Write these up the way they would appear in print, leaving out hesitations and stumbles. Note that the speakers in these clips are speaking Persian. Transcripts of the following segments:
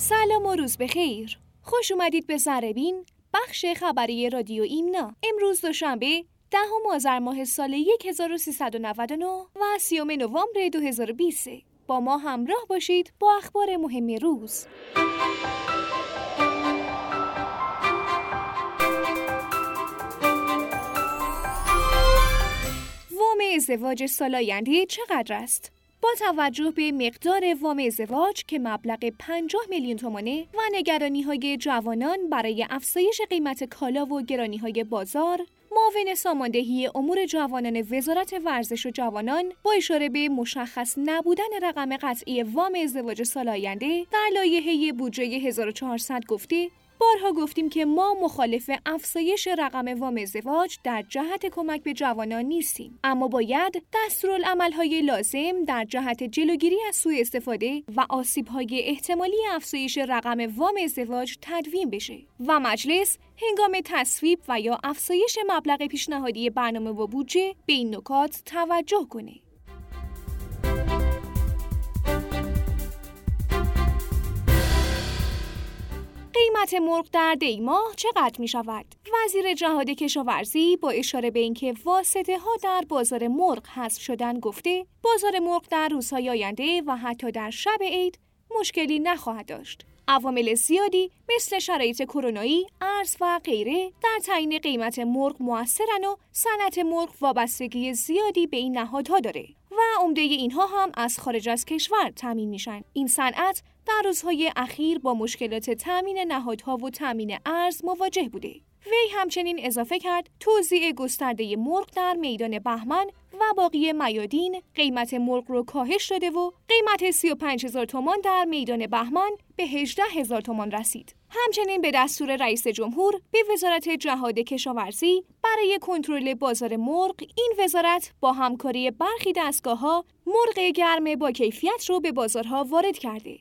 سلام و روز بخیر. خوش اومدید به ذره‌بین، بخش خبری رادیو ایمنا. امروز دوشنبه 10 آذر ماه سال 1399 و 30 نوامبر 2020. با ما همراه باشید با اخبار مهم روز. وام ازدواج سال آینده چقدر است؟ با توجه به مقدار وام ازدواج که مبلغ 50 میلیون تومانه و نگرانی‌های جوانان برای افزایش قیمت کالا و گرانی‌های بازار، معاون ساماندهی امور جوانان وزارت ورزش و جوانان با اشاره به مشخص نبودن رقم قطعی وام ازدواج سال آینده در لایحه بودجه 1400 گفته: بارها گفتیم که ما مخالف افزایش رقم وام ازدواج در جهت کمک به جوانان نیستیم، اما باید دستورالعمل‌های لازم در جهت جلوگیری از سوء استفاده و آسیب‌های احتمالی افزایش رقم وام ازدواج تدوین بشه و مجلس هنگام تصویب و یا افزایش مبلغ پیشنهادی برنامه و بودجه به این نکات توجه کنه. قیمت مرغ در دی ماه چقدر می شود؟ وزیر جهاد کشاورزی با اشاره به اینکه واسطه ها در بازار مرغ حذف شدن گفته بازار مرغ در روزهای آینده و حتی در شب عید مشکلی نخواهد داشت. عوامل زیادی مثل شرایط کرونایی، ارز و غیره در تعیین قیمت مرغ مؤثرن و صنعت مرغ وابستگی زیادی به این نهادها داره و عمده اینها هم از خارج از کشور تامین میشن. این صنعت در روزهای اخیر با مشکلات تامین نهادها و تامین ارز مواجه بوده. وی همچنین اضافه کرد توزیع گسترده مرغ در میدان بهمن و باقی میادین قیمت مرغ رو کاهش داده و قیمت 35,000 تومان در میدان بهمن به 18,000 تومان رسید. همچنین به دستور رئیس جمهور به وزارت جهاد کشاورزی برای کنترل بازار مرغ، این وزارت با همکاری برخی دستگاه‌ها مرغ گرم با کیفیت رو به بازارها وارد کرده.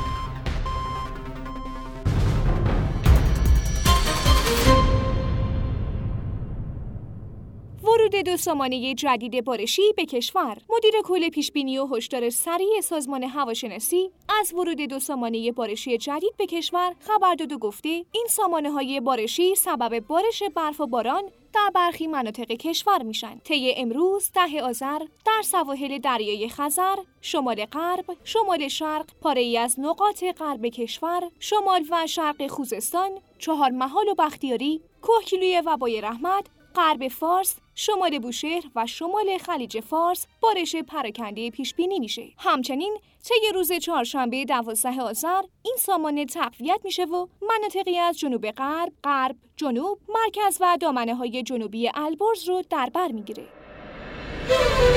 ورود 2 سامانه جدید بارشی به کشور. مدیر کل پیشبینی و هشدار سریع سازمان هواشناسی از ورود 2 سامانه بارشی جدید به کشور خبر داد و گفته این سامانه‌های بارشی سبب بارش برف و باران در برخی مناطق کشور میشن. طی امروز 10 آذر در سواحل دریای خزر، شمال غرب، شمال شرق، پاره‌ای از نقاط غرب کشور، شمال و شرق خوزستان، چهارمحال و بختیاری، کوهگیلوی وبای رحمت، غرب فارس، شمال بوشهر و شمال خلیج فارس بارش پراکنده پیش بینی میشه. همچنین طی روز چهارشنبه 12 آذر این سامانه تقویت میشه و مناطقی از جنوب غرب، غرب، جنوب، مرکز و دامنه‌های جنوبی البرز رو در بر میگیره.